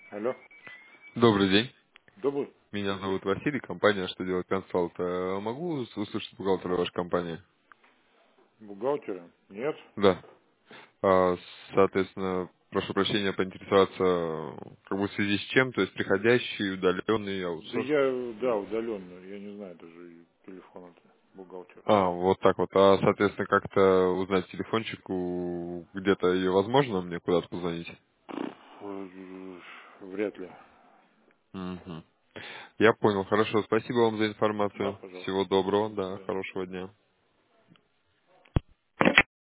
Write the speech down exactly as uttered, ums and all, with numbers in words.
Алло. Добрый день. Добрый. Меня зовут Василий, компания «Что делать консалт». Э, Могу ус- услышать бухгалтера вашей компании? Бухгалтера? Нет. Да. А, Соответственно, прошу прощения поинтересоваться, э, как бы в связи с чем, то есть приходящий, удаленный, Да аутсорс. я, да, удаленно. Я не знаю даже телефона бухгалтера. А, вот так вот. А, соответственно, как-то узнать телефончик, у- где-то ее возможно мне куда-то позвонить? Э, Вряд ли. Мгм. Я понял. Хорошо. Спасибо вам за Да, информацию. пожалуйста. Всего доброго. До Да, свидания. хорошего дня.